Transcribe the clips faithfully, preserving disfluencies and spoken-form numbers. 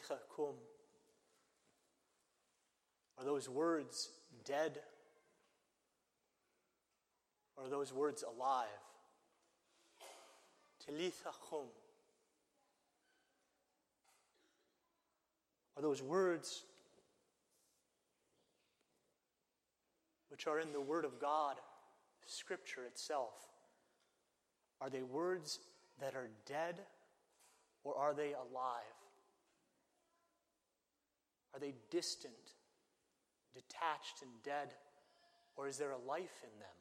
Talitha kum. Are those words dead? Or are those words alive? Talitha kum. Are those words which are in the Word of God, Scripture itself, are they words that are dead, or are they alive? Are they distant, detached, and dead, or is there a life in them?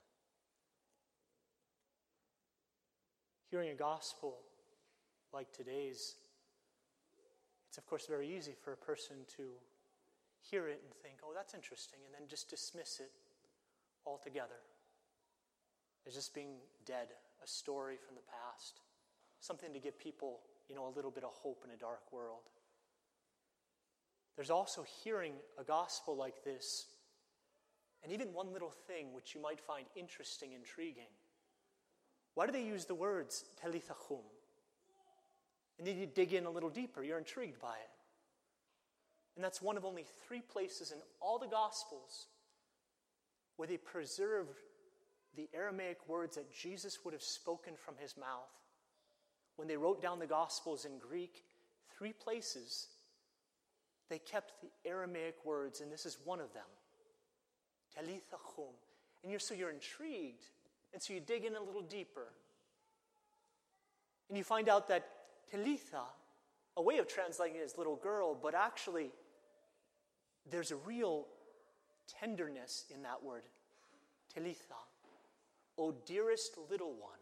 Hearing a gospel like today's, it's of course very easy for a person to hear it and think, oh, that's interesting, and then just dismiss it altogether as just being dead, a story from the past, something to give people, you know, a little bit of hope in a dark world. There's also hearing a gospel like this, and even one little thing which you might find interesting, intriguing. Why do they use the words Talitha kum? And then you dig in a little deeper, you're intrigued by it. And that's one of only three places in all the Gospels where they preserved the Aramaic words that Jesus would have spoken from his mouth. When they wrote down the Gospels in Greek, three places, they kept the Aramaic words, and this is one of them. Talitha kum. And you're, so you're intrigued, and so you dig in a little deeper. And you find out that Talitha, a way of translating it is little girl, but actually there's a real tenderness in that word. Talitha, O dearest little one.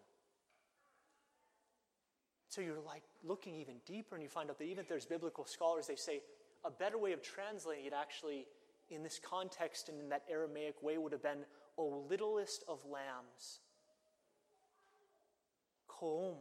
So you're like looking even deeper, and you find out that even if there's biblical scholars, they say a better way of translating it actually in this context and in that Aramaic way would have been, O littlest of lambs. Koum.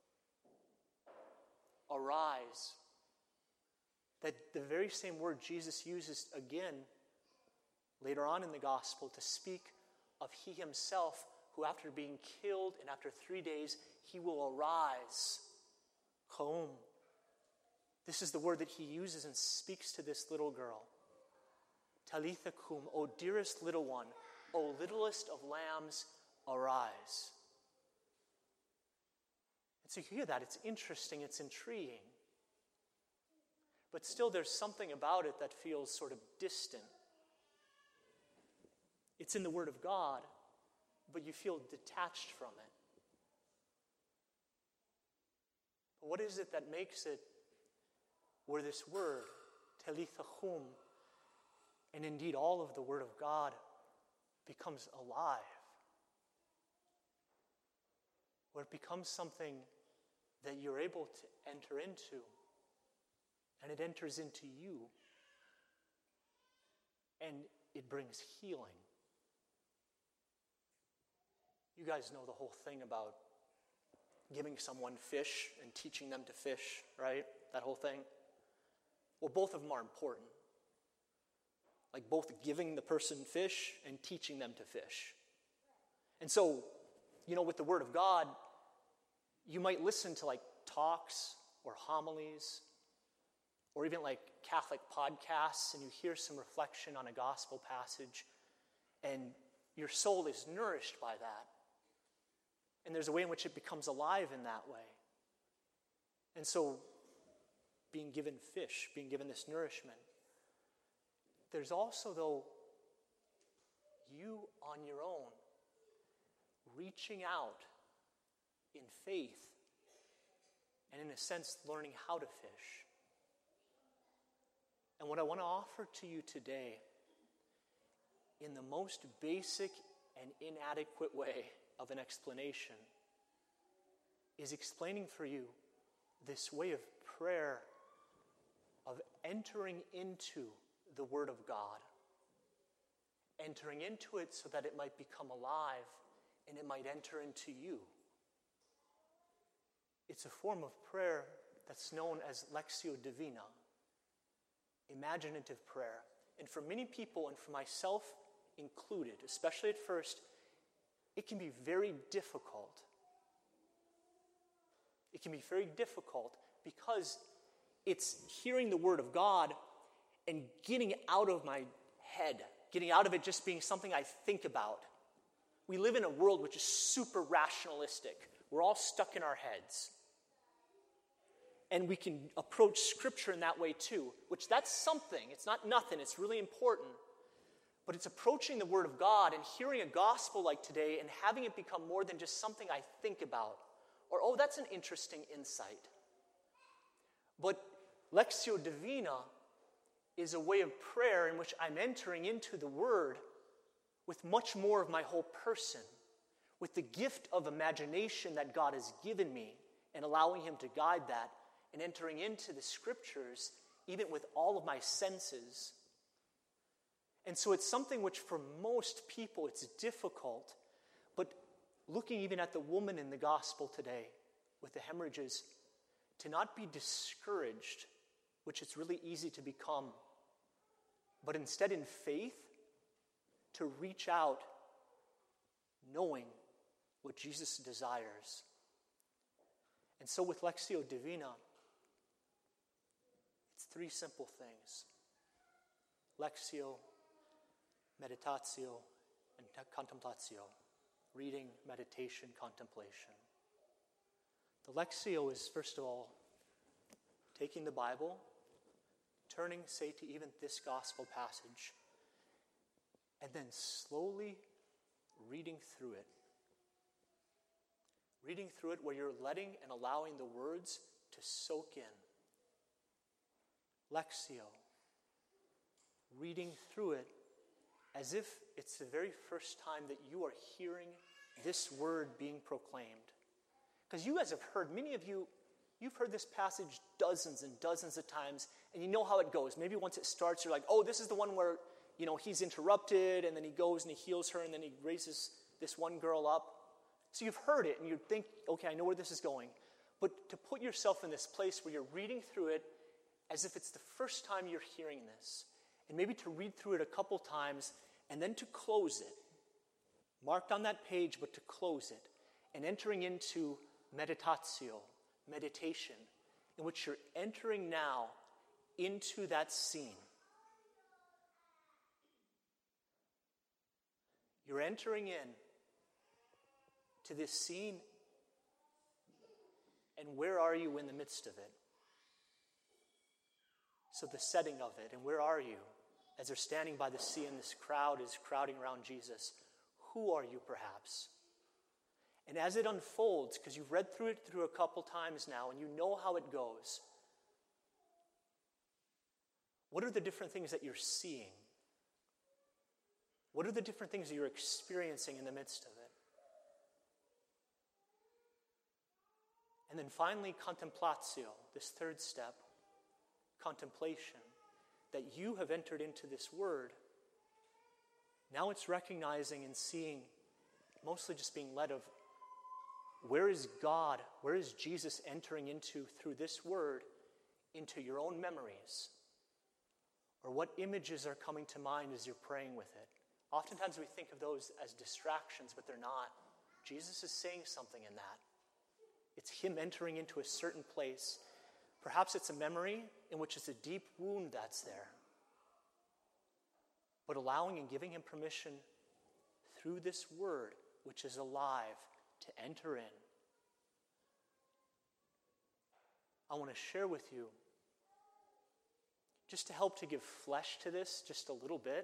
Arise. That the very same word Jesus uses again later on in the gospel to speak of he himself, who after being killed and after three days, he will arise. Koum. This is the word that he uses and speaks to this little girl. Talitha kum, O dearest little one, O littlest of lambs, arise. And so you hear that, it's interesting, it's intriguing. But still there's something about it that feels sort of distant. It's in the Word of God, but you feel detached from it. But what is it that makes it where this word, Talitha kum, and indeed all of the Word of God, becomes alive? Where it becomes something that you're able to enter into, and it enters into you, and it brings healing. You guys know the whole thing about giving someone fish and teaching them to fish, right? That whole thing. Well, both of them are important. Like both giving the person fish and teaching them to fish. And so, you know, with the Word of God, you might listen to like talks or homilies or even like Catholic podcasts, and you hear some reflection on a gospel passage, and your soul is nourished by that. And there's a way in which it becomes alive in that way. And so, being given fish, being given this nourishment, there's also, though, you on your own, reaching out in faith, and in a sense, learning how to fish. And what I want to offer to you today, in the most basic and inadequate way of an explanation, is explaining for you this way of prayer, of entering into the Word of God, entering into it so that it might become alive and it might enter into you. It's a form of prayer that's known as Lectio Divina, imaginative prayer. And for many people, and for myself included, especially at first, it can be very difficult. It can be very difficult because It's hearing the word of God and getting out of my head, getting out of it just being something I think about. We live in a world which is super rationalistic. We're all stuck in our heads. And we can approach Scripture in that way too, which that's something. It's not nothing. It's really important. But it's approaching the Word of God and hearing a gospel like today and having it become more than just something I think about. Or, oh, that's an interesting insight. But Lectio Divina is a way of prayer in which I'm entering into the Word with much more of my whole person, with the gift of imagination that God has given me and allowing Him to guide that, and entering into the Scriptures even with all of my senses. And so it's something which for most people it's difficult, but looking even at the woman in the gospel today with the hemorrhages, to not be discouraged, which it's really easy to become, but instead in faith, to reach out knowing what Jesus desires. And so with Lectio Divina, it's three simple things. Lectio, meditatio, and contemplatio. Reading, meditation, contemplation. The Lectio is, first of all, taking the Bible, turning, say, to even this gospel passage, and then slowly reading through it. Reading through it where you're letting and allowing the words to soak in. Lectio. Reading through it as if it's the very first time that you are hearing this word being proclaimed. Because you guys have heard, many of you, you've heard this passage dozens and dozens of times, and you know how it goes. Maybe once it starts, you're like, oh, this is the one where, you know, he's interrupted, and then he goes and he heals her, and then he raises this one girl up. So you've heard it, and you think, okay, I know where this is going. But to put yourself in this place where you're reading through it as if it's the first time you're hearing this, and maybe to read through it a couple times, and then to close it, marked on that page, but to close it, and entering into meditatio, meditation, in which you're entering now into that scene. You're entering in to this scene, and where are you in the midst of it? So the setting of it, and where are you? As they're standing by the sea and this crowd is crowding around Jesus, who are you perhaps? And as it unfolds, because you've read through it through a couple times now, and you know how it goes, what are the different things that you're seeing? What are the different things that you're experiencing in the midst of it? And then finally, contemplatio, this third step, contemplation, that you have entered into this word. Now it's recognizing and seeing, mostly just being led of, where is God, where is Jesus entering into through this word into your own memories? Or what images are coming to mind as you're praying with it? Oftentimes we think of those as distractions, but they're not. Jesus is saying something in that. It's him entering into a certain place. Perhaps it's a memory in which it's a deep wound that's there. But allowing and giving him permission through this word, which is alive, to enter in. I want to share with you, just to help to give flesh to this just a little bit,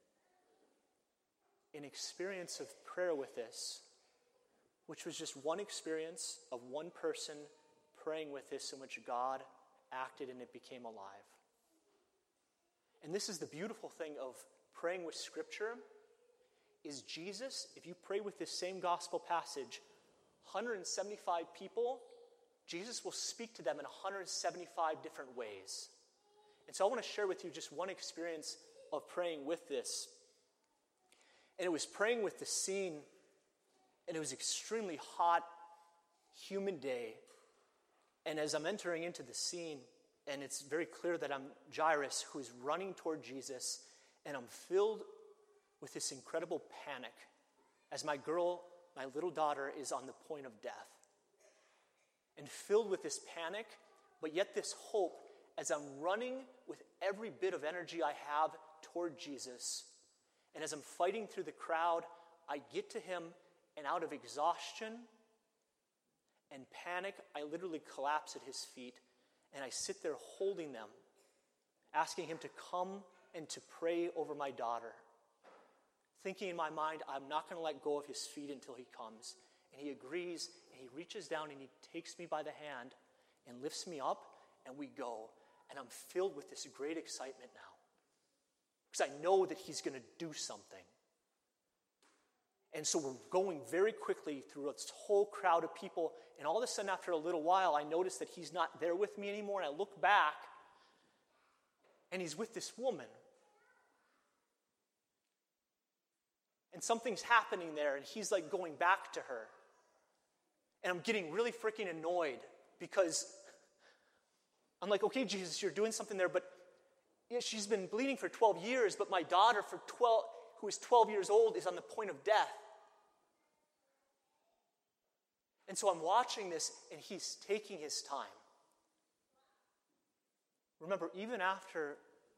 an experience of prayer with this, which was just one experience of one person praying with this in which God acted and it became alive. And this is the beautiful thing of praying with Scripture, is Jesus, if you pray with this same gospel passage, one hundred seventy-five people, Jesus will speak to them in one hundred seventy-five different ways. And so I want to share with you just one experience of praying with this. And it was praying with the scene, and it was extremely hot, humid day. And as I'm entering into the scene, and it's very clear that I'm Jairus, who is running toward Jesus, and I'm filled with this incredible panic as my girl, my little daughter, is on the point of death. And filled with this panic, but yet this hope, as I'm running with every bit of energy I have toward Jesus, and as I'm fighting through the crowd, I get to him, and out of exhaustion and panic, I literally collapse at his feet, and I sit there holding them, asking him to come and to pray over my daughter, thinking in my mind, I'm not going to let go of his feet until he comes. And he agrees, and he reaches down, and he takes me by the hand and lifts me up, and we go. And I'm filled with this great excitement now, because I know that he's going to do something. And so we're going very quickly through this whole crowd of people, and all of a sudden, after a little while, I notice that he's not there with me anymore, and I look back, and he's with this woman. And something's happening there, and he's like going back to her. And I'm getting really freaking annoyed, because I'm like, okay, Jesus, you're doing something there, but yeah, she's been bleeding for twelve years, but my daughter, for twelve, who is twelve years old, is on the point of death. And so I'm watching this, and he's taking his time. Remember, even after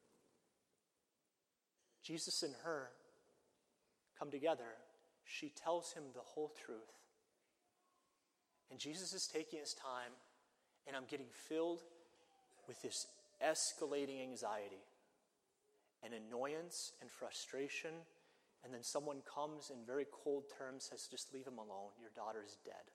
Jesus and her come together, she tells him the whole truth. And Jesus is taking his time, and I'm getting filled with this escalating anxiety and annoyance and frustration. And then someone comes in very cold terms, says, just leave him alone. Your daughter is dead.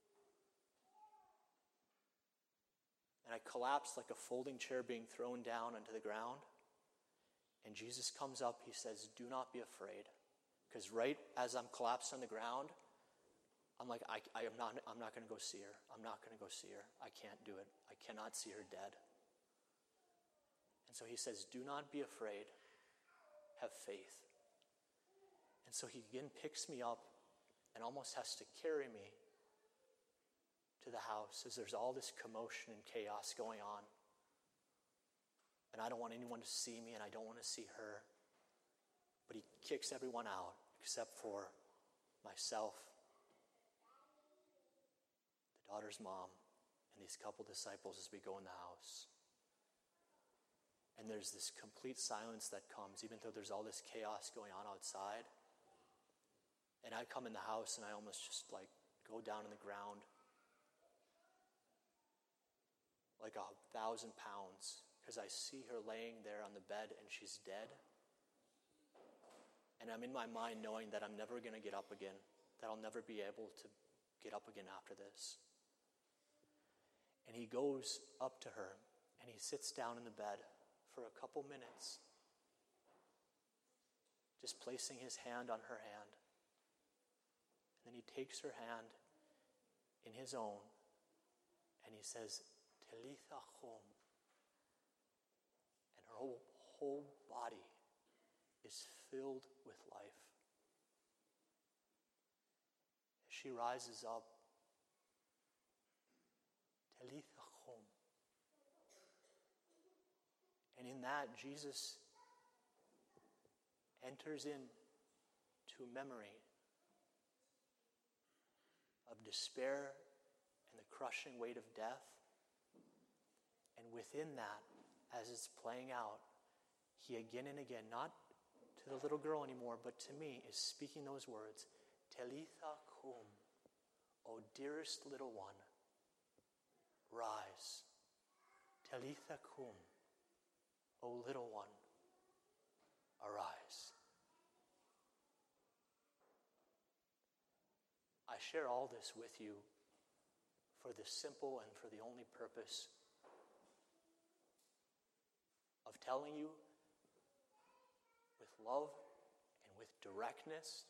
And I collapse like a folding chair being thrown down onto the ground. And Jesus comes up, he says, do not be afraid. Because right as I'm collapsed on the ground, I'm like, I, I am not, I'm not going to go see her. I'm not going to go see her. I can't do it. I cannot see her dead. And so he says, do not be afraid. Have faith. And so he again picks me up and almost has to carry me to the house as there's all this commotion and chaos going on. And I don't want anyone to see me, and I don't want to see her. But he kicks everyone out except for myself, the daughter's mom, and these couple disciples as we go in the house. And there's this complete silence that comes, even though there's all this chaos going on outside. And I come in the house, and I almost just like go down on the ground like a thousand pounds, because I see her laying there on the bed, and she's dead. And I'm in my mind knowing that I'm never going to get up again, that I'll never be able to get up again after this. And he goes up to her, and he sits down in the bed for a couple minutes, just placing his hand on her hand. And then he takes her hand in his own, and he says, Talitha chum. And her whole, whole body is filled with life. As she rises up, Talitha chum. And in that, Jesus enters in to memory of despair and the crushing weight of death. And within that, as it's playing out, he again and again, not to the little girl anymore, but to me, is speaking those words, Talitha cum, O dearest little one, rise. Talitha cum, O little one, arise. I share all this with you for the simple and for the only purpose of telling you with love and with directness,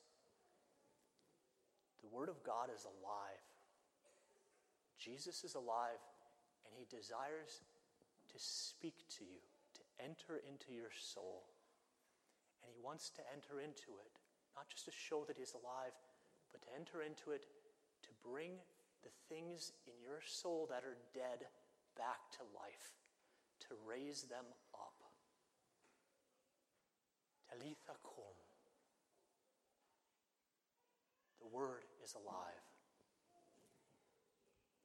the Word of God is alive. Jesus is alive, and he desires to speak to you, to enter into your soul. And he wants to enter into it, not just to show that he's alive, but to enter into it to bring the things in your soul that are dead back to life, to raise them up. Talitha cum. The Word is alive.